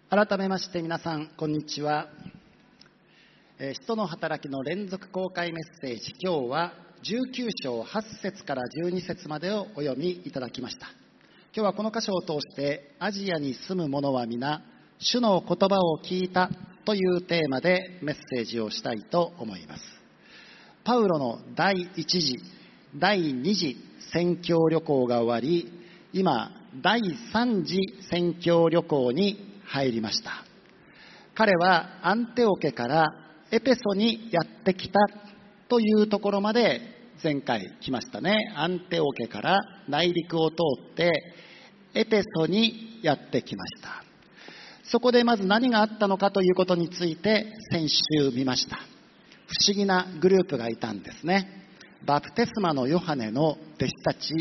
改めまして皆さんこんにちは。使徒の働きの連続公開メッセージ、今日は19章8節から12節までをお読みいただきました。今日はこの箇所を通してアジアに住む者は皆主の言葉を聞いたというテーマでメッセージをしたいと思います。パウロの第1次第2次宣教旅行が終わり、今第3次宣教旅行に入りました。彼はアンテオケからエペソにやってきたというところまで前回来ましたね。アンテオケから内陸を通ってエペソにやってきました。そこでまず何があったのかということについて先週見ました。不思議なグループがいたんですね。バプテスマのヨハネの弟子たち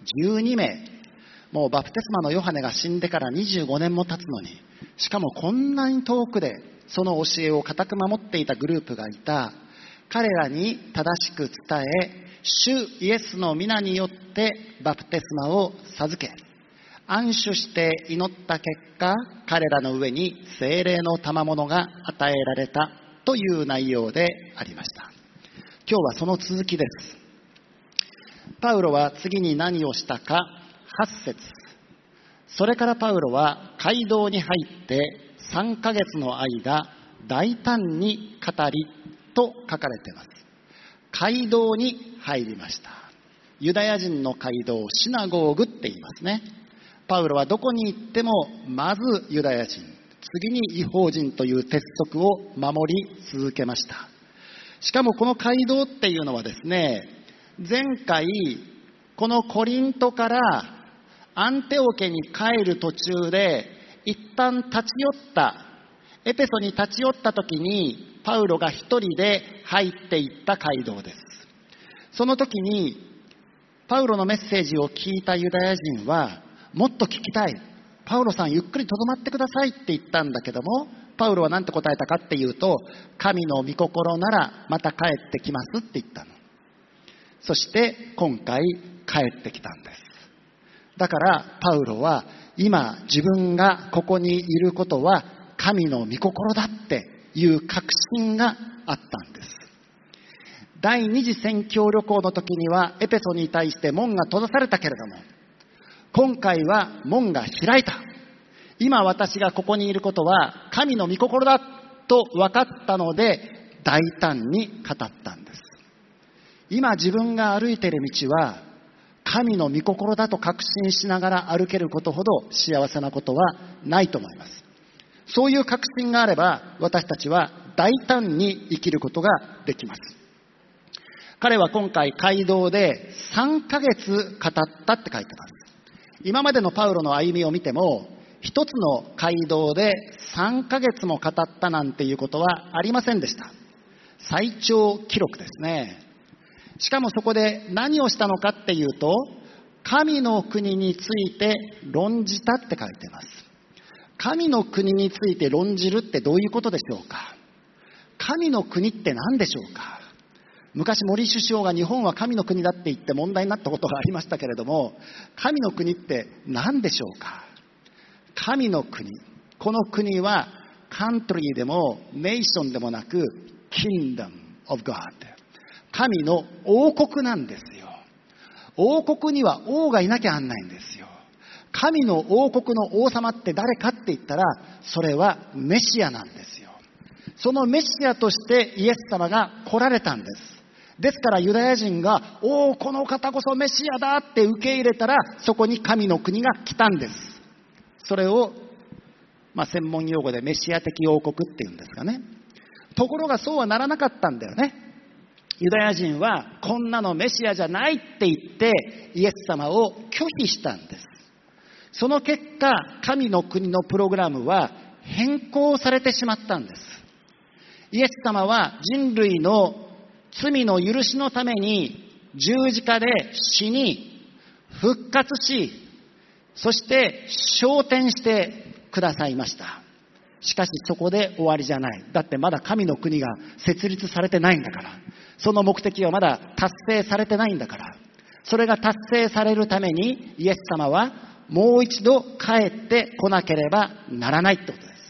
12名。もうバプテスマのヨハネが死んでから25年も経つのに、しかもこんなに遠くでその教えを固く守っていたグループがいた。彼らに正しく伝え、主イエスの皆によってバプテスマを授け、安守して祈った結果、彼らの上に聖霊の賜物が与えられたという内容でありました。今日はその続きです。パウロは次に何をしたか。8節。それからパウロは街道に入って3ヶ月の間大胆に語りと書かれています。街道に入りました。ユダヤ人の街道、シナゴーグって言いますね。パウロはどこに行ってもまずユダヤ人、次に異邦人という鉄則を守り続けました。しかもこの街道っていうのはですね、前回このコリントからアンテオケに帰る途中で一旦立ち寄ったエペソに立ち寄った時にパウロが一人で入っていった街道です。その時にパウロのメッセージを聞いたユダヤ人は、もっと聞きたい、パウロさんゆっくりとどまってくださいって言ったんだけども、パウロは何て答えたかっていうと、神の御心ならまた帰ってきますって言ったの。そして今回帰ってきたんです。だからパウロは今自分がここにいることは神の御心だっていう確信があったんです。第二次宣教旅行の時にはエペソに対して門が閉ざされたけれども、今回は門が開いた。今私がここにいることは神の御心だと分かったので大胆に語ったんです。今自分が歩いている道は神の御心だと確信しながら歩けることほど幸せなことはないと思います。そういう確信があれば私たちは大胆に生きることができます。彼は今回街道で3ヶ月語ったって書いてます。今までのパウロの歩みを見ても、一つの街道で3ヶ月も語ったなんていうことはありませんでした。最長記録ですね。しかもそこで何をしたのかっていうと、神の国について論じたって書いてます。神の国について論じるってどういうことでしょうか。神の国って何でしょうか。昔森首相が日本は神の国だって言って問題になったことがありましたけれども、神の国って何でしょうか。神の国、この国はカントリーでもネーションでもなく Kingdom of God、神の王国なんですよ。王国には王がいなきゃあんないんですよ。神の王国の王様って誰かって言ったら、それはメシアなんですよ。そのメシアとしてイエス様が来られたんです。ですからユダヤ人が、この方こそメシアだって受け入れたら、そこに神の国が来たんです。それを、専門用語でメシア的王国っていうんですかね。ところがそうはならなかったんだよね。ユダヤ人はこんなのメシアじゃないって言ってイエス様を拒否したんです。その結果、神の国のプログラムは変更されてしまったんです。イエス様は人類の罪の許しのために十字架で死に復活し、そして昇天してくださいました。しかしそこで終わりじゃない。だってまだ神の国が設立されてないんだから。その目的はまだ達成されてないんだから。それが達成されるためにイエス様はもう一度帰ってこなければならないってことです。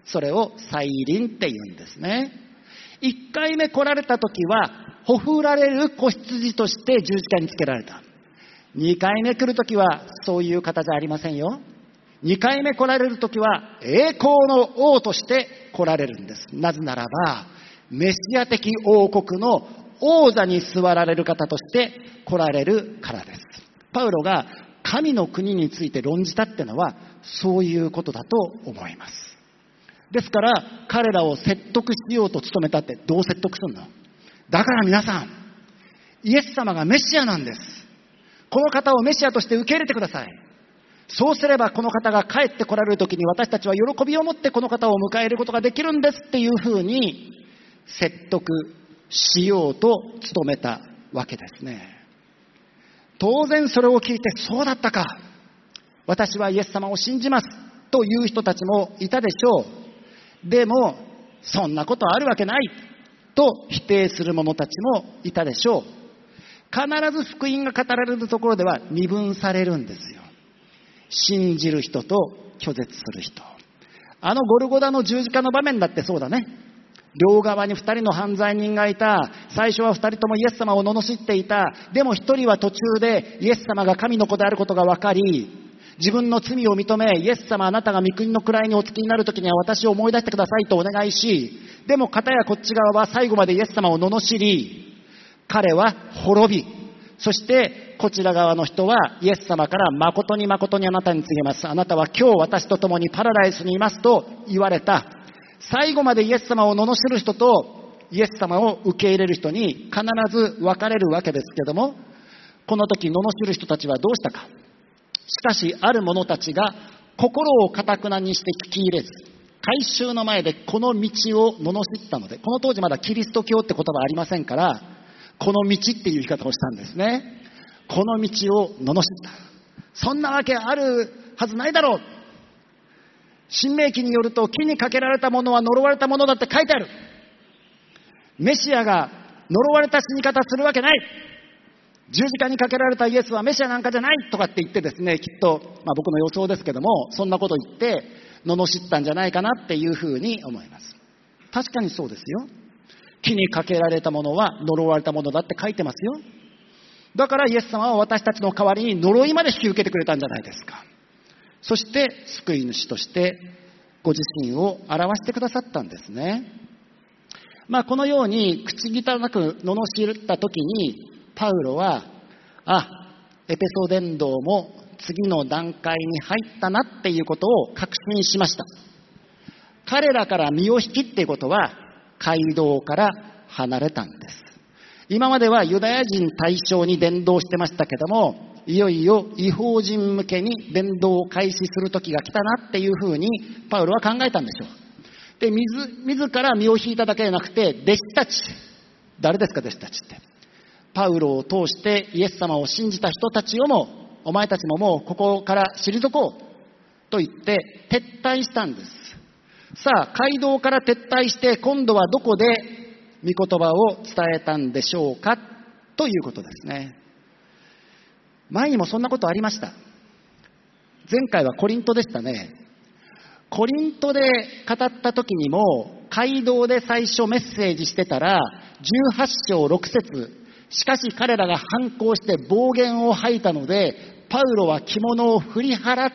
それを再臨って言うんですね。1回目来られた時はほふられる子羊として十字架につけられた。2回目来る時はそういう方じゃありませんよ。2回目来られる時は栄光の王として来られるんです。なぜならばメシア的王国の王座に座られる方として来られるからです。パウロが神の国について論じたってのはそういうことだと思います。ですから彼らを説得しようと努めたってどう説得するの？だから皆さん、イエス様がメシアなんです。この方をメシアとして受け入れてください。そうすればこの方が帰って来られる時に私たちは喜びを持ってこの方を迎えることができるんですっていうふうに説得しようと努めたわけですね。当然それを聞いて、そうだったか、私はイエス様を信じますという人たちもいたでしょう。でもそんなことあるわけないと否定する者たちもいたでしょう。必ず福音が語られるところでは二分されるんですよ。信じる人と拒絶する人。ゴルゴダの十字架の場面だってそうだね。両側に2人の犯罪人がいた。最初は2人ともイエス様を罵っていた。でも1人は途中でイエス様が神の子であることが分かり、自分の罪を認め、イエス様あなたが御国の位にお付きになるときには私を思い出してくださいとお願いし、でも片やこっち側は最後までイエス様を罵り、彼は滅び、そしてこちら側の人はイエス様から誠に誠にあなたに告げます。あなたは今日私と共にパラダイスにいますと言われた。最後までイエス様を罵る人とイエス様を受け入れる人に必ず分かれるわけですけども、この時罵る人たちはどうしたか。しかしある者たちが心を堅くなにして聞き入れず、改宗の前でこの道を罵ったので、この当時まだキリスト教って言葉ありませんから、この道っていう言い方をしたんですね。この道を罵った。そんなわけあるはずないだろう。新明記によると、木にかけられたものは呪われたものだって書いてある。メシアが呪われた死に方するわけない。十字架にかけられたイエスはメシアなんかじゃないとかって言ってですね、きっと、僕の予想ですけども、そんなこと言って罵ったんじゃないかなっていうふうに思います。確かにそうですよ。木にかけられたものは呪われたものだって書いてますよ。だからイエス様は私たちの代わりに呪いまで引き受けてくれたんじゃないですか。そして救い主としてご自身を表してくださったんですね。このように口汚く罵った時にパウロは、エペソ伝道も次の段階に入ったなっていうことを確信しました。彼らから身を引きっていうことは街道から離れたんです。今まではユダヤ人対象に伝道してましたけども、いよいよ異邦人向けに伝道を開始する時が来たなっていうふうにパウロは考えたんでしょう。で、自ら身を引いただけでなくて、弟子たち、誰ですか弟子たちって。パウロを通してイエス様を信じた人たちをも、お前たちももうここから退こうと言って撤退したんです。さあ、街道から撤退して今度はどこで御言葉を伝えたんでしょうかということですね。前にもそんなことありました。前回はコリントでしたね。コリントで語った時にも、街道で最初メッセージしてたら18章6節、しかし彼らが反抗して暴言を吐いたので、パウロは着物を振り払って、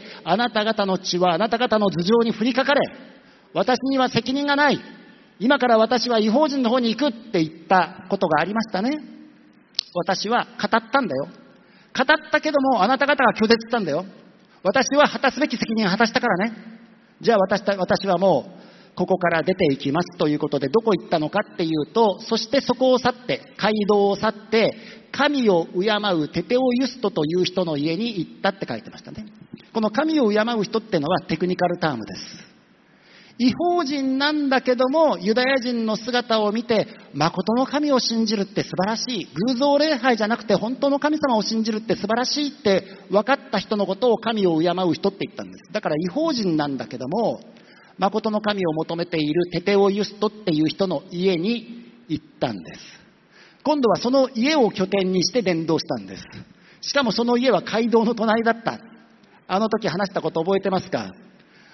あなた方の血はあなた方の頭上に降りかかれ、私には責任がない、今から私は異邦人の方に行くって言ったことがありましたね。私は語ったんだよ。語ったけどもあなた方が拒絶したんだよ。私は果たすべき責任を果たしたからね。じゃあ私はもうここから出ていきますということで、どこ行ったのかっていうと、そしてそこを去って街道を去って神を敬うテテオユストという人の家に行ったって書いてましたね。この神を敬う人っていうのはテクニカルタームです。異邦人なんだけどもユダヤ人の姿を見て、誠の神を信じるって素晴らしい、偶像礼拝じゃなくて本当の神様を信じるって素晴らしいって分かった人のことを神を敬う人って言ったんです。だから異邦人なんだけども誠の神を求めているテテオユストっていう人の家に行ったんです。今度はその家を拠点にして伝道したんです。しかもその家は街道の隣だった。あの時話したこと覚えてますか？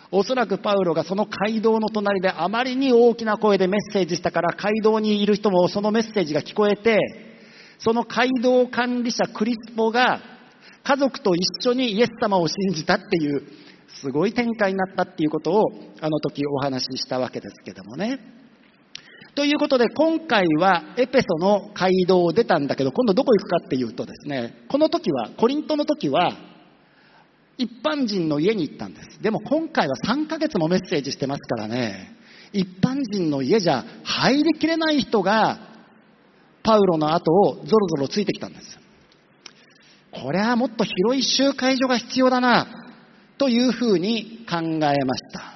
おそらくパウロがその街道の隣であまりに大きな声でメッセージしたから、街道にいる人もそのメッセージが聞こえて、その街道管理者クリスポが家族と一緒にイエス様を信じたっていうすごい展開になったっていうことをあの時お話ししたわけですけどもね。ということで今回はエペソの街道を出たんだけど、今度どこ行くかっていうとですね、この時はコリントの時は一般人の家に行ったんです。でも今回は3ヶ月もメッセージしてますからね、一般人の家じゃ入りきれない人がパウロの後をゾロゾロついてきたんです。これはもっと広い集会所が必要だなというふうに考えました。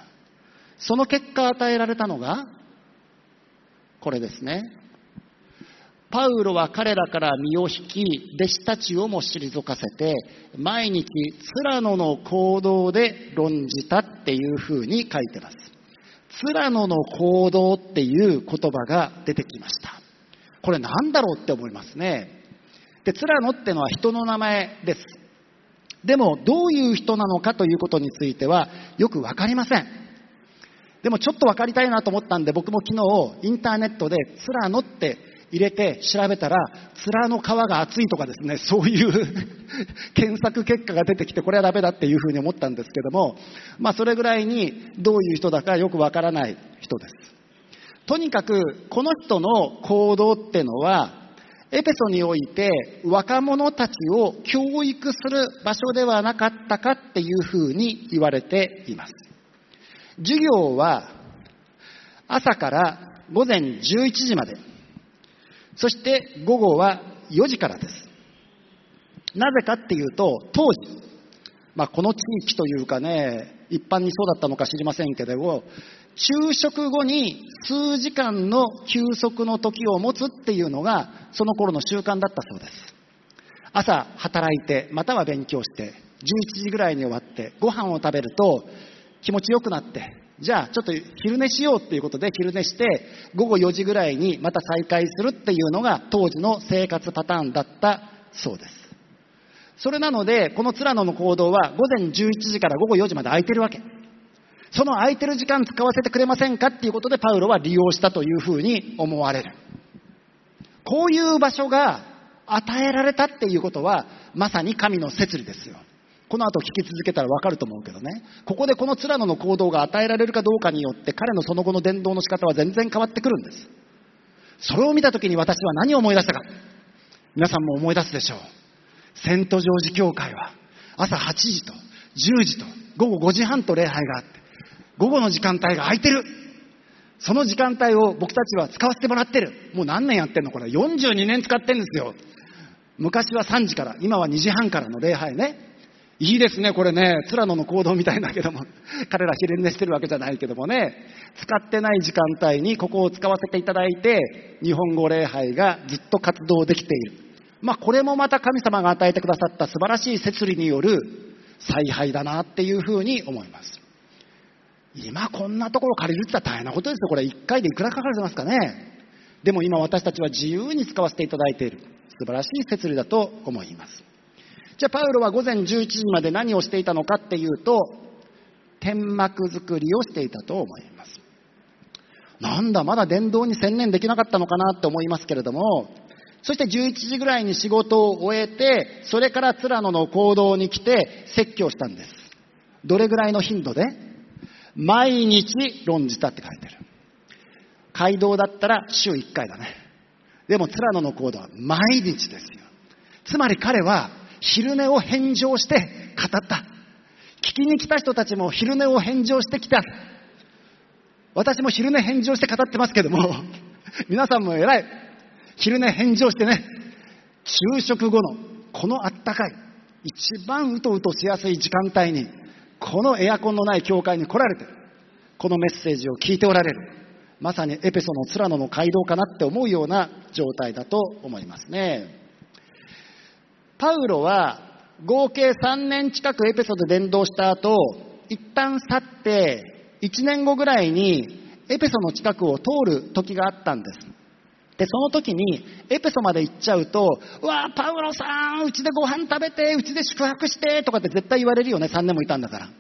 その結果与えられたのがこれですね。パウロは彼らから身を引き、弟子たちをも退かせて、毎日ツラノの講堂で論じたっていうふうに書いてます。ツラノの講堂っていう言葉が出てきました。これなんだろうって思いますね。で、ツラノってのは人の名前です。でもどういう人なのかということについてはよくわかりません。でもちょっとわかりたいなと思ったんで、僕も昨日インターネットでツラノって入れて調べたら、面の皮が厚いとかですね、そういう検索結果が出てきて、これはダメだっていうふうに思ったんですけども、それぐらいにどういう人だかよくわからない人です。とにかくこの人の行動ってのはエペソにおいて若者たちを教育する場所ではなかったかっていうふうに言われています。授業は朝から午前11時まで、そして午後は4時からです。なぜかっていうと、当時、この地域というかね、一般にそうだったのか知りませんけども、昼食後に数時間の休息の時を持つっていうのがその頃の習慣だったそうです。朝働いて、または勉強して11時ぐらいに終わってご飯を食べると気持ちよくなって、じゃあちょっと昼寝しようっていうことで昼寝して、午後4時ぐらいにまた再開するっていうのが当時の生活パターンだったそうです。それなのでこのツラノの講堂は午前11時から午後4時まで空いてるわけ。その空いてる時間使わせてくれませんかっていうことでパウロは利用したというふうに思われる。こういう場所が与えられたっていうことはまさに神の摂理ですよ。この後聞き続けたら分かると思うけどね、ここでこのツラノの行動が与えられるかどうかによって彼のその後の伝道の仕方は全然変わってくるんです。それを見た時に私は何を思い出したか、皆さんも思い出すでしょう。セントジョージ教会は朝8時と10時と午後5時半と礼拝があって、午後の時間帯が空いてる。その時間帯を僕たちは使わせてもらってる。もう何年やってんのこれ、42年使ってんですよ。昔は3時から、今は2時半からの礼拝ね。いいですねこれね、ツラノの行動みたいだけども彼ら昼寝してるわけじゃないけどもね、使ってない時間帯にここを使わせていただいて日本語礼拝がずっと活動できている。これもまた神様が与えてくださった素晴らしい摂理による采配だなっていうふうに思います。今こんなところ借りるって言ったら大変なことですよ。これ1回でいくらかかりますかね。でも今私たちは自由に使わせていただいている素晴らしい摂理だと思います。じゃあパウロは午前11時まで何をしていたのかっていうと、天幕作りをしていたと思います。なんだまだ伝道に専念できなかったのかなって思いますけれども、そして11時ぐらいに仕事を終えて、それからツラノの講堂に来て説教したんです。どれぐらいの頻度で？毎日論じたって書いてる。街道だったら週1回だね。でもツラノの講堂は毎日ですよ。つまり彼は昼寝を返上して語った。聞きに来た人たちも昼寝を返上してきた。私も昼寝返上して語ってますけども皆さんも偉い。昼寝返上してね、昼食後のこのあったかい一番うとうとしやすい時間帯にこのエアコンのない教会に来られて、このメッセージを聞いておられる。まさにエペソのツラノの街道かなって思うような状態だと思いますね。パウロは合計3年近くエペソで伝道した後、一旦去って1年後ぐらいにエペソの近くを通る時があったんです。でその時にエペソまで行っちゃうと、うわーパウロさんうちでご飯食べて、うちで宿泊してとかって絶対言われるよね。3年もいたんだから。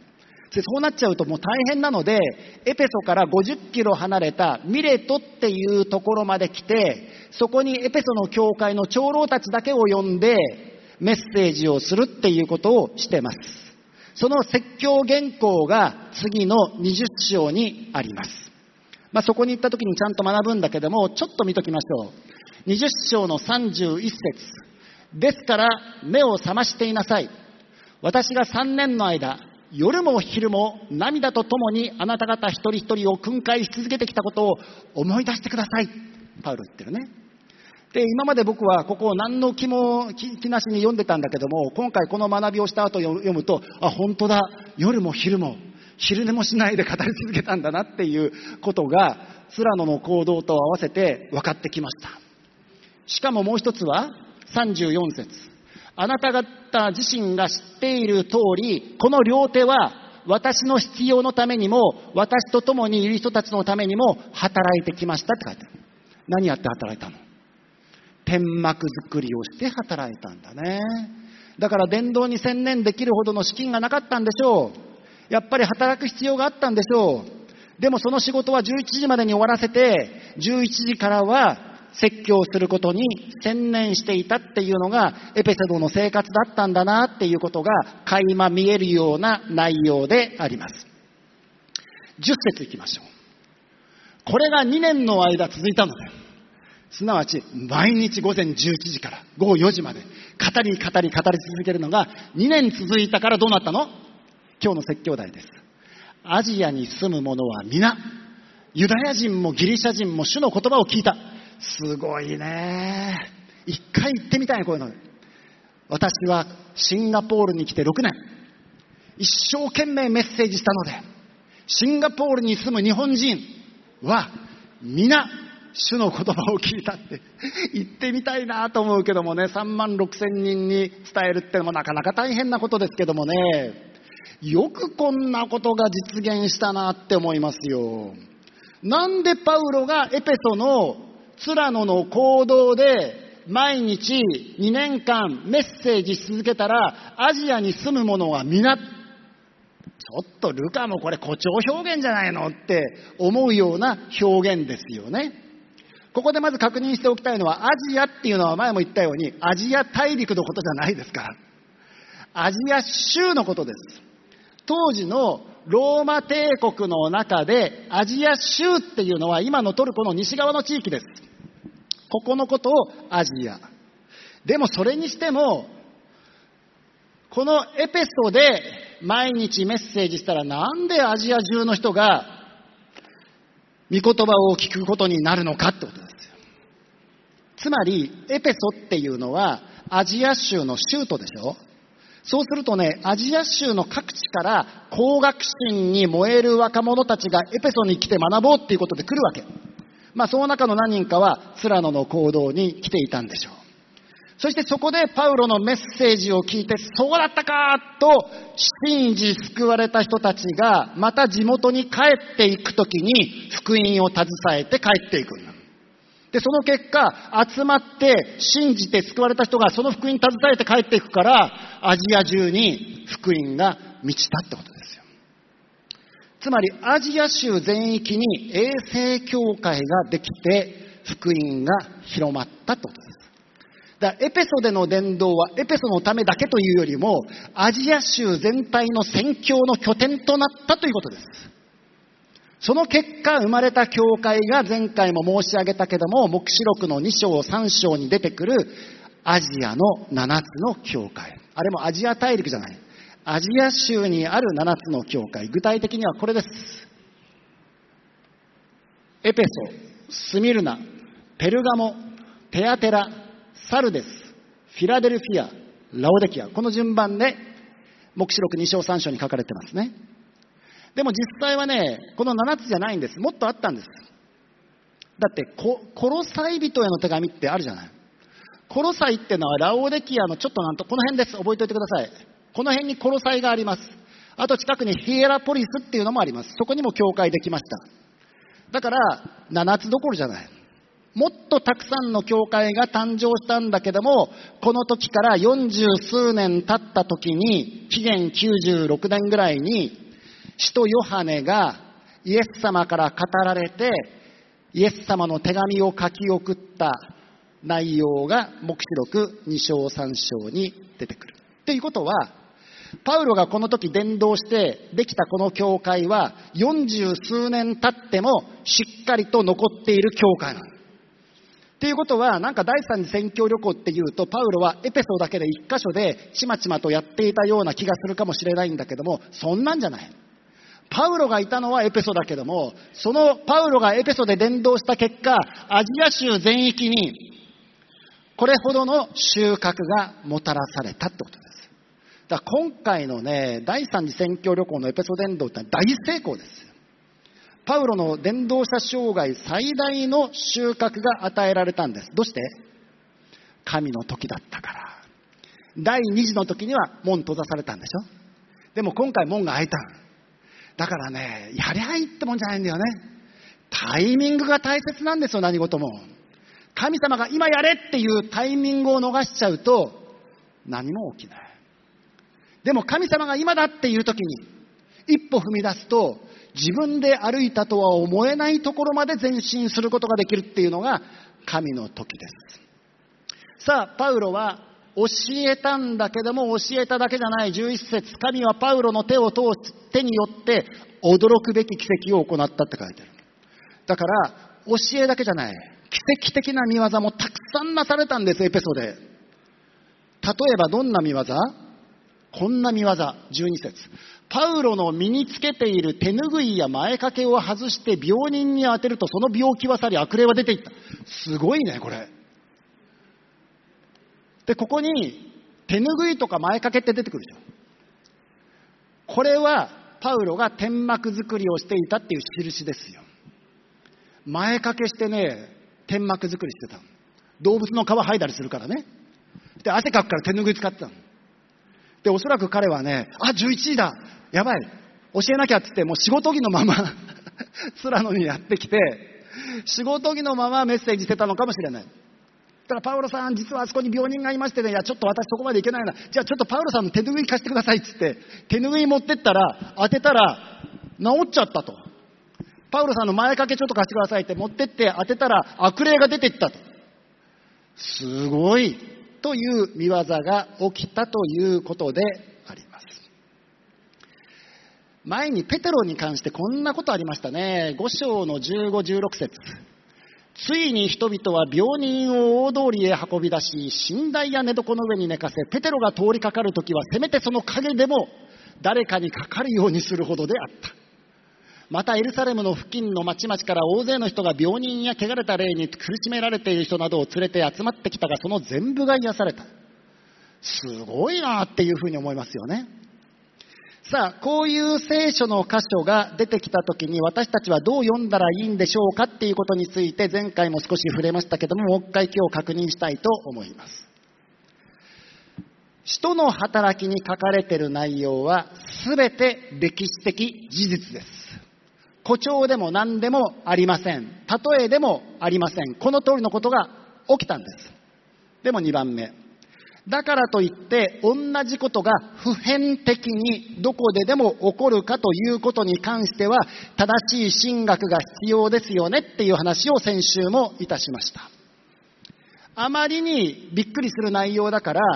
そうなっちゃうともう大変なので、エペソから50キロ離れたミレトっていうところまで来て、そこにエペソの教会の長老たちだけを呼んでメッセージをするっていうことをしてます。その説教原稿が次の20章にあります。そこに行った時にちゃんと学ぶんだけども、ちょっと見ときましょう。20章の31節。ですから目を覚ましていなさい。私が3年の間、夜も昼も涙とともにあなた方一人一人を訓戒し続けてきたことを思い出してください。パウロ言ってるね。で、今まで僕はここを何の気なしに読んでたんだけども、今回この学びをした後読むと、本当だ、夜も昼も昼寝もしないで語り続けたんだなっていうことがツラノの行動と合わせて分かってきました。しかももう一つは34節。あなた方自身が知っている通り、この両手は私の必要のためにも、私と共にいる人たちのためにも働いてきましたって書いてある。何やって働いたの？天幕作りをして働いたんだね。だから伝道に専念できるほどの資金がなかったんでしょう。やっぱり働く必要があったんでしょう。でもその仕事は11時までに終わらせて、11時からは説教することに専念していたっていうのがエペソの生活だったんだなっていうことが垣間見えるような内容であります。10節いきましょう。これが2年の間続いたので、すなわち毎日午前11時から午後4時まで語り続けるのが2年続いたからどうなったの？今日の説教題です。アジアに住む者は皆、ユダヤ人もギリシャ人も主の言葉を聞いた。すごいね。一回行ってみたい、こういうの。私はシンガポールに来て6年、一生懸命メッセージしたので、シンガポールに住む日本人は皆主の言葉を聞いたって言ってみたいなと思うけどもね、3万6千人に伝えるってのもなかなか大変なことですけどもね、よくこんなことが実現したなって思いますよ。なんでパウロがエペソのツラノの行動で毎日2年間メッセージし続けたら、アジアに住む者は皆、ちょっとルカもこれ誇張表現じゃないのって思うような表現ですよね。ここでまず確認しておきたいのは、アジアっていうのは前も言ったようにアジア大陸のことじゃないですから、アジア州のことです。当時のローマ帝国の中でアジア州っていうのは今のトルコの西側の地域です。ここのことをアジア。でもそれにしても、このエペソで毎日メッセージしたら、なんでアジア中の人が御言葉を聞くことになるのかってことですよ。つまりエペソっていうのはアジア州の州都でしょ。そうするとね、アジア州の各地から高学心に燃える若者たちがエペソに来て学ぼうっていうことで来るわけ。その中の何人かはツラノの行動に来ていたんでしょう。そしてそこでパウロのメッセージを聞いて、そうだったかと信じ救われた人たちがまた地元に帰っていくときに福音を携えて帰っていくんだ。で、その結果集まって信じて救われた人がその福音に携えて帰っていくから、アジア中に福音が満ちたってことですよ。つまりアジア州全域に衛星教会ができて福音が広まったってことです。だからエペソでの伝道はエペソのためだけというよりも、アジア州全体の宣教の拠点となったということです。その結果生まれた教会が前回も申し上げたけども、黙示録の2章3章に出てくるアジアの7つの教会。あれもアジア大陸じゃない。アジア州にある7つの教会。具体的にはこれです。エペソ、スミルナ、ペルガモ、テアテラ、サルデス、フィラデルフィア、ラオデキア。この順番で黙示録2章3章に書かれてますね。でも実際はね、この7つじゃないんです。もっとあったんです。だってコロサイ人への手紙ってあるじゃない。コロサイってのはラオデキアのちょっとこの辺です。覚えておいてください。この辺にコロサイがあります。あと近くにヒエラポリスっていうのもあります。そこにも教会できました。だから7つどころじゃない。もっとたくさんの教会が誕生したんだけども、この時から40数年経った時に、紀元96年ぐらいに使徒ヨハネがイエス様から語られて、イエス様の手紙を書き送った内容が黙示録2章3章に出てくる。ということは、パウロがこの時伝道してできたこの教会は40数年経ってもしっかりと残っている教会なの。ということは、なんか第三次宣教旅行っていうと、パウロはエペソだけで一箇所でちまちまとやっていたような気がするかもしれないんだけども、そんなんじゃない。パウロがいたのはエペソだけども、そのパウロがエペソで伝道した結果、アジア州全域にこれほどの収穫がもたらされたってことです。だから今回のね、第三次宣教旅行のエペソ伝道って大成功です。パウロの伝道者生涯最大の収穫が与えられたんです。どうして？神の時だったから。第二次の時には門閉ざされたんでしょ。でも今回門が開いた。だからね、やりゃいいってもんじゃないんだよね。タイミングが大切なんですよ、何事も。神様が今やれっていうタイミングを逃しちゃうと何も起きない。でも神様が今だっていう時に一歩踏み出すと、自分で歩いたとは思えないところまで前進することができるっていうのが神の時です。さあ、パウロは教えたんだけども、教えただけじゃない。11節、神はパウロの手によって驚くべき奇跡を行ったって書いてある。だから教えだけじゃない、奇跡的な見業もたくさんなされたんです、エペソで。例えばどんな見業？こんな見業。12節、パウロの身につけている手ぬぐいや前掛けを外して病人に当てると、その病気は去り悪霊は出ていった。すごいね、これ。で、ここに手ぬぐいとか前掛けって出てくるでしょ。これはパウロが天幕作りをしていたっていう印ですよ。前掛けしてね、天幕作りしてたの。動物の皮剥いだりするからね。で、汗かくから手ぬぐい使ってたの。で、おそらく彼はね、11時だ、やばい、教えなきゃって言って、もう仕事着のままスラノにやってきて、仕事着のままメッセージしてたのかもしれない。だからパウロさん、実はあそこに病人がいましてね、いやちょっと私そこまで行けないな、じゃあちょっとパウロさんの手ぬぐい貸してくださいって言って、手ぬぐい持ってったら、当てたら治っちゃったと。パウロさんの前掛けちょっと貸してくださいって持ってって当てたら悪霊が出ていったと。すごいという見業が起きたということであります。前にペテロに関してこんなことありましたね。5章の15、16節。ついに人々は病人を大通りへ運び出し、寝台や寝床の上に寝かせ、ペテロが通りかかるときはせめてその影でも誰かにかかるようにするほどであった。またエルサレムの付近の町々から大勢の人が病人や汚れた霊に苦しめられている人などを連れて集まってきたが、その全部が癒された。すごいなっていうふうに思いますよね。さあ、こういう聖書の箇所が出てきたときに私たちはどう読んだらいいんでしょうかっていうことについて、前回も少し触れましたけども、もう一回今日確認したいと思います。使徒の働きに書かれている内容は全て歴史的事実です。誇張でも何でもありません。例えでもありません。この通りのことが起きたんです。でも2番目。だからといって同じことが普遍的にどこででも起こるかということに関しては正しい神学が必要ですよねっていう話を先週もいたしました。あまりにびっくりする内容だから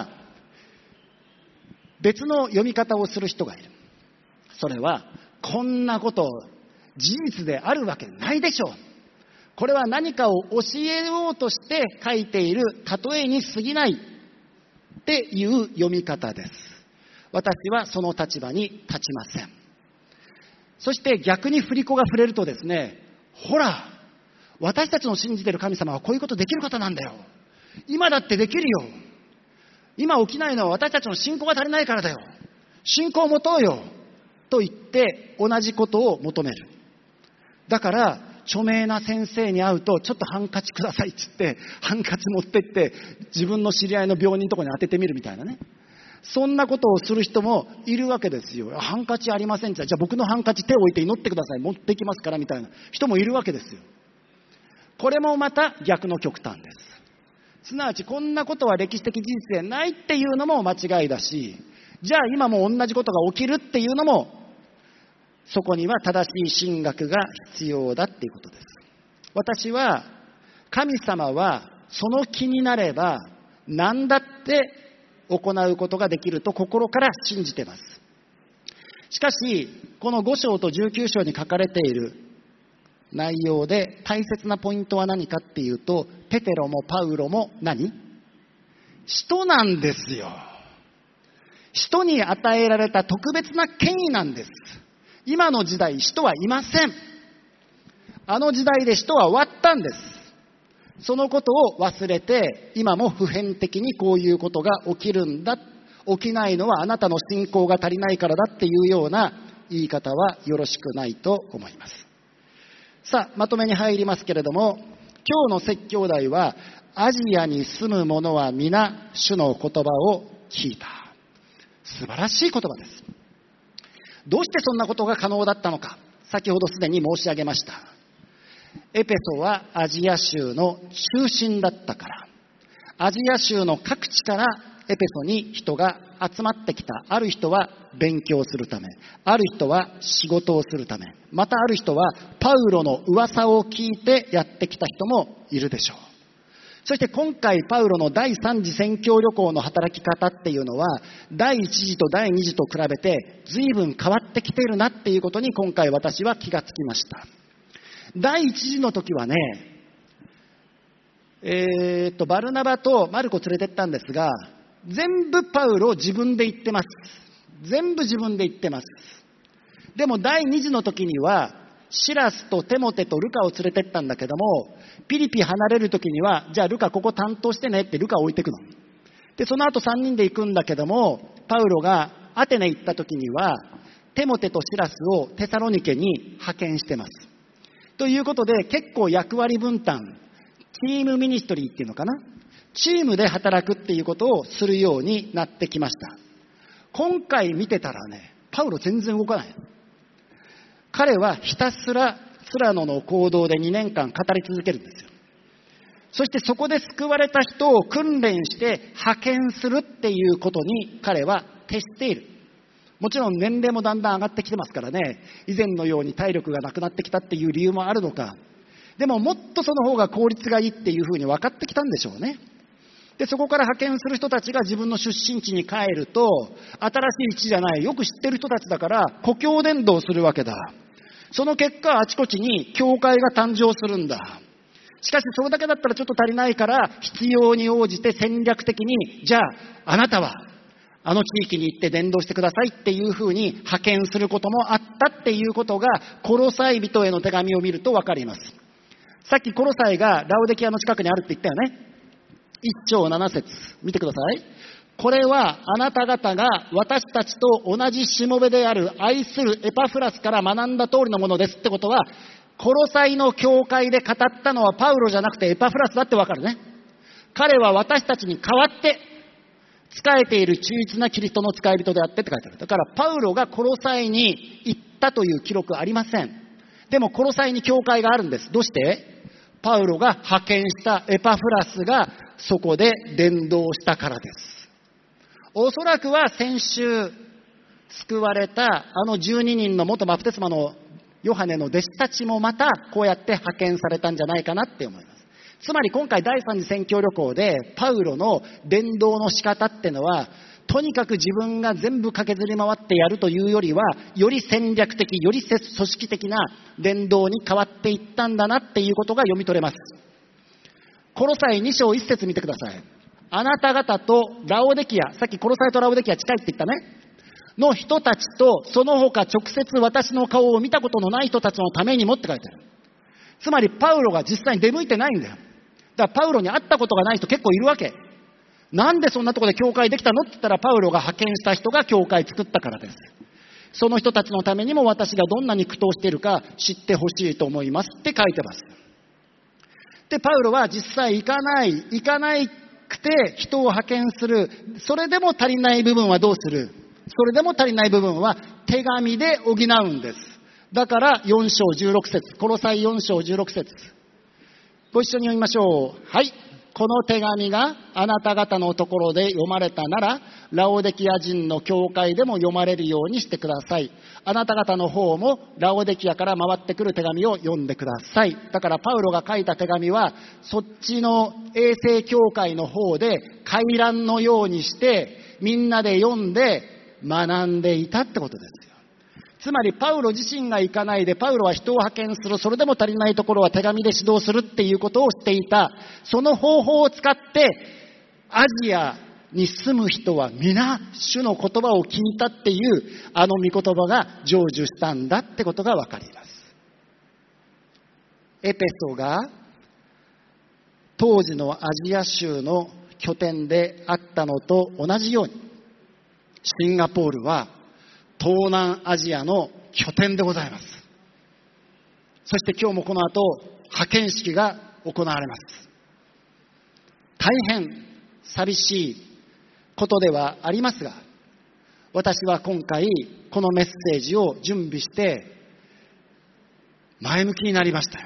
別の読み方をする人がいる。それはこんなこと事実であるわけないでしょう。これは何かを教えようとして書いている例えに過ぎないっていう読み方です。私はその立場に立ちません。そして逆に振り子が触れるとですね、ほら、私たちの信じている神様はこういうことできる方なんだよ。今だってできるよ。今起きないのは私たちの信仰が足りないからだよ。信仰を持とうよ。と言って同じことを求める。だから著名な先生に会うとちょっとハンカチくださいって言ってハンカチ持ってって自分の知り合いの病人のところに当ててみるみたいなね、そんなことをする人もいるわけですよ。ハンカチありませんって言ったら、じゃあ僕のハンカチ手を置いて祈ってください、持ってきますからみたいな人もいるわけですよ。これもまた逆の極端です。すなわちこんなことは歴史的事実でないっていうのも間違いだし、じゃあ今も同じことが起きるっていうのもそこには正しい神学が必要だっていうことです。私は神様はその気になれば何だって行うことができると心から信じています。しかしこの5章と19章に書かれている内容で大切なポイントは何かっていうと、ペテロもパウロも使徒なんですよ。使徒に与えられた特別な権威なんです。今の時代使徒はいません。あの時代で使徒は終わったんです。そのことを忘れて今も普遍的にこういうことが起きるんだ、起きないのはあなたの信仰が足りないからだっていうような言い方はよろしくないと思います。さあまとめに入りますけれども、今日の説教題はアジアに住む者は皆主の言葉を聞いた。素晴らしい言葉です。どうしてそんなことが可能だったのか、先ほどすでに申し上げました。エペソはアジア州の中心だったから、アジア州の各地からエペソに人が集まってきた。ある人は勉強するため、ある人は仕事をするため、またある人はパウロの噂を聞いてやってきた人もいるでしょう。そして今回パウロの第3次宣教旅行の働き方っていうのは第1次と第2次と比べて随分変わってきているなっていうことに今回私は気がつきました。第1次の時はね、バルナバとマルコ連れてったんですが、全部パウロ自分で言ってます。全部自分で言ってます。でも第2次の時にはシラスとテモテとルカを連れてったんだけども、ピリピ離れる時にはじゃあルカここ担当してねってルカを置いてくので、その後3人で行くんだけども、パウロがアテネ行った時にはテモテとシラスをテサロニケに派遣してます。ということで結構役割分担、チームミニストリーっていうのかな、チームで働くっていうことをするようになってきました。今回見てたらね、パウロ全然動かない。彼はひたすらツラノの行動で2年間語り続けるんですよ。そしてそこで救われた人を訓練して派遣するっていうことに彼は徹している。もちろん年齢もだんだん上がってきてますからね、以前のように体力がなくなってきたっていう理由もあるのか、でももっとその方が効率がいいっていうふうに分かってきたんでしょうね。でそこから派遣する人たちが自分の出身地に帰ると、新しい地じゃない、よく知ってる人たちだから故郷伝道するわけだ。その結果あちこちに教会が誕生するんだ。しかしそれだけだったらちょっと足りないから、必要に応じて戦略的に、じゃああなたはあの地域に行って伝道してくださいっていうふうに派遣することもあったっていうことがコロサイ人への手紙を見ると分かります。さっきコロサイがラオデキアの近くにあるって言ったよね。1章7節見てください。これはあなた方が私たちと同じしもべである愛するエパフラスから学んだ通りのものですってことは、コロサイの教会で語ったのはパウロじゃなくてエパフラスだってわかるね。彼は私たちに代わって仕えている忠実なキリストの使い人であってって書いてある。だからパウロがコロサイに行ったという記録ありません。でもコロサイに教会があるんです。どうして？パウロが派遣したエパフラスがそこで伝道したからです。おそらくは先週救われたあの12人の元バプテスマのヨハネの弟子たちもまたこうやって派遣されたんじゃないかなって思います。つまり今回第3次宣教旅行でパウロの伝道の仕方ってのは、とにかく自分が全部駆けずり回ってやるというよりは、より戦略的、より組織的な伝道に変わっていったんだなっていうことが読み取れます。コロサイ2章1節見てください。あなた方とラオデキア、さっきコロサイとラオデキア近いって言ったね、の人たちとその他直接私の顔を見たことのない人たちのためにもって書いてある。つまりパウロが実際に出向いてないんだよ。だからパウロに会ったことがない人結構いるわけ。なんでそんなところで教会できたのって言ったら、パウロが派遣した人が教会作ったからです。その人たちのためにも私がどんなに苦闘しているか知ってほしいと思いますって書いてます。でパウロは実際行かないくて人を派遣する。それでも足りない部分はどうする？それでも足りない部分は手紙で補うんです。だから4章16節、コロサイ4章16節、ご一緒に読みましょう。はい。 この手紙があなた方のところで読まれたなら、ラオデキア人の教会でも読まれるようにしてください。あなた方の方もラオデキアから回ってくる手紙を読んでください。だからパウロが書いた手紙は、そっちの衛星教会の方で回覧のようにしてみんなで読んで学んでいたってことですよ。つまりパウロ自身が行かないで、パウロは人を派遣する、それでも足りないところは手紙で指導するっていうことをしていた。その方法を使ってアジアに住む人は皆主の言葉を聞いたっていう、あの御言葉が成就したんだってことがわかります。エペソが当時のアジア州の拠点であったのと同じように、シンガポールは東南アジアの拠点でございます。そして今日もこの後派遣式が行われます。大変寂しいことではありますが、私は今回このメッセージを準備して前向きになりましたよ。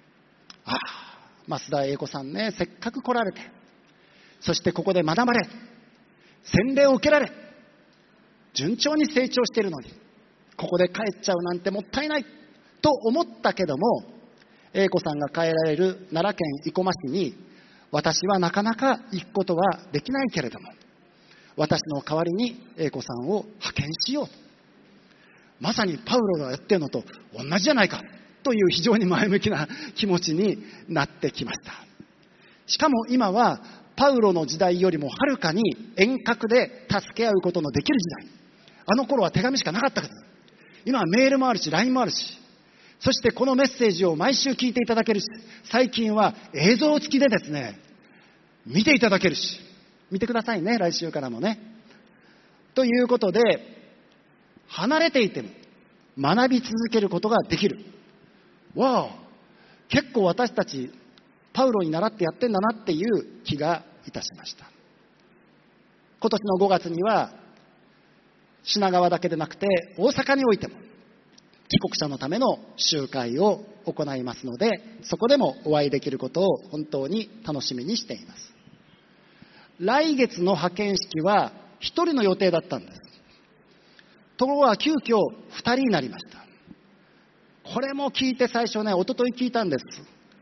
増田英子さんね、せっかく来られて、そしてここで学ばれ、洗礼を受けられ、順調に成長しているのに、ここで帰っちゃうなんてもったいないと思ったけども、英子さんが帰られる奈良県生駒市に、私はなかなか行くことはできないけれども、私の代わりに英子さんを派遣しよう。まさにパウロがやってるのと同じじゃないかという非常に前向きな気持ちになってきました。しかも今はパウロの時代よりもはるかに遠隔で助け合うことのできる時代。あの頃は手紙しかなかったけど、今はメールもあるし LINE もあるし、そしてこのメッセージを毎週聞いていただけるし、最近は映像付きでですね、見ていただけるし、見てくださいね、来週からもね。ということで、離れていても学び続けることができる。わあ、結構私たちパウロに習ってやってんだなっていう気がいたしました。今年の5月には品川だけでなくて大阪においても帰国者のための集会を行いますので、そこでもお会いできることを本当に楽しみにしています。来月の派遣式は1人の予定だったんです。ところが急遽2人になりました。これも聞いて最初ね、一昨日聞いたんです。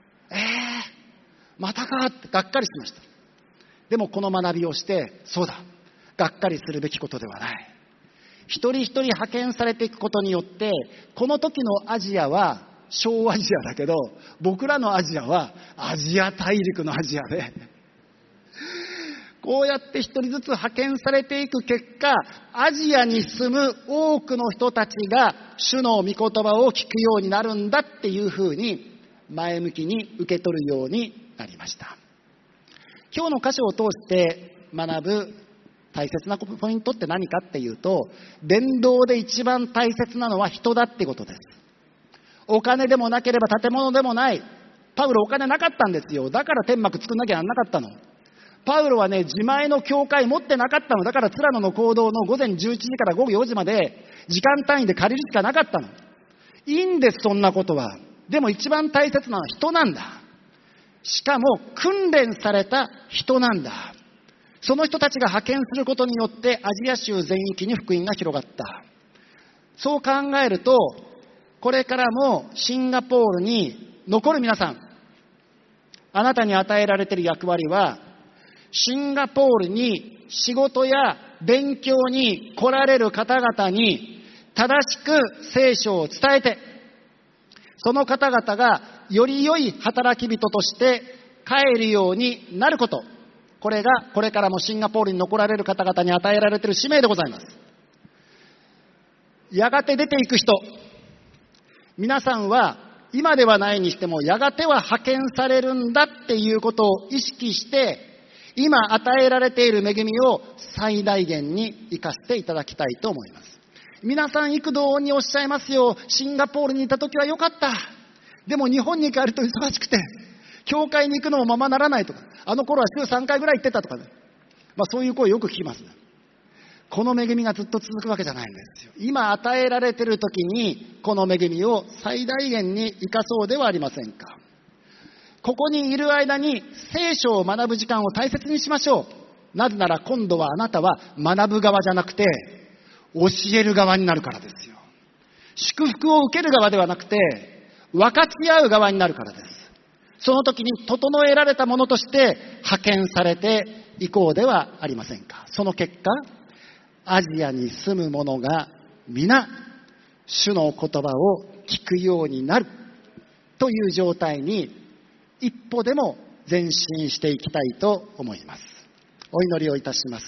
またかってがっかりしました。でもこの学びをして、そうだ、がっかりするべきことではない。一人一人派遣されていくことによって、この時のアジアは小アジアだけど、僕らのアジアはアジア大陸のアジアで、こうやって一人ずつ派遣されていく結果、アジアに住む多くの人たちが主の御言葉を聞くようになるんだっていうふうに前向きに受け取るようになりました。今日の箇所を通して学ぶ大切なポイントって何かっていうと、伝道で一番大切なのは人だってことです。お金でもなければ建物でもない。パウロお金なかったんですよ。だから天幕作んなきゃなんなかったの。パウロはね、自前の教会持ってなかったの。だからツラノの講堂の午前11時から午後4時まで時間単位で借りるしかなかったの。いいんです、そんなことは。でも一番大切なのは人なんだ。しかも訓練された人なんだ。その人たちが派遣することによってアジア州全域に福音が広がった。そう考えると、これからもシンガポールに残る皆さん、あなたに与えられている役割は、シンガポールに仕事や勉強に来られる方々に正しく聖書を伝えて、その方々がより良い働き人として帰るようになること、これがこれからもシンガポールに残られる方々に与えられている使命でございます。やがて出ていく人、皆さんは今ではないにしてもやがては派遣されるんだっていうことを意識して、今与えられている恵みを最大限に生かしていただきたいと思います。皆さん幾度におっしゃいますよ。シンガポールにいた時は良かった。でも日本に帰ると忙しくて、教会に行くのもままならないとか、あの頃は週3回ぐらい行ってたとかね。そういう声よく聞きますね。この恵みがずっと続くわけじゃないんですよ。今与えられている時にこの恵みを最大限に生かそうではありませんか。 ここにいる間に聖書を学ぶ時間を大切にしましょう。なぜなら今度はあなたは学ぶ側じゃなくて教える側になるからですよ。祝福を受ける側ではなくて分かち合う側になるからです。その時に整えられたものとして派遣されていこうではありませんか。その結果、アジアに住む者が皆主の言葉を聞くようになるという状態に一歩でも前進していきたいと思います。お祈りをいたします。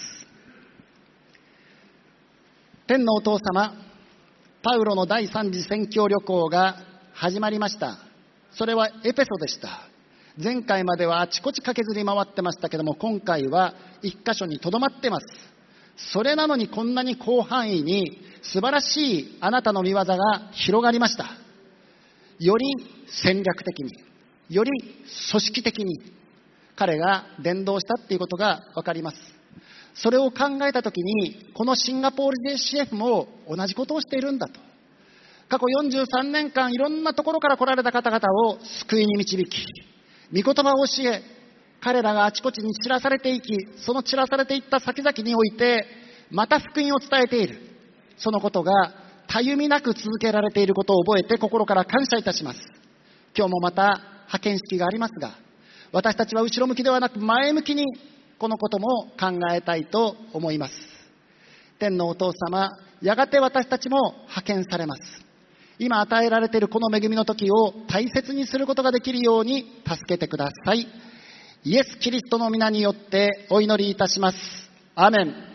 天のお父様、パウロの第3次宣教旅行が始まりました。それはエペソでした。前回まではあちこち駆けずり回ってましたけども、今回は一箇所にとどまってます。それなのにこんなに広範囲に素晴らしいあなたの御業が広がりました。より戦略的に、より組織的に彼が伝道したっていうことが分かります。それを考えたときに、このシンガポール JCF も同じことをしているんだと。過去43年間いろんなところから来られた方々を救いに導き、御言葉を教え、彼らがあちこちに散らされていき、その散らされていった先々においてまた福音を伝えている。そのことがたゆみなく続けられていることを覚えて心から感謝いたします。今日もまた派遣式がありますが、私たちは後ろ向きではなく前向きにこのことも考えたいと思います。天のお父様、やがて私たちも派遣されます。今与えられているこの恵みの時を大切にすることができるように助けてください。イエス・キリストの皆によってお祈りいたします。アーメン。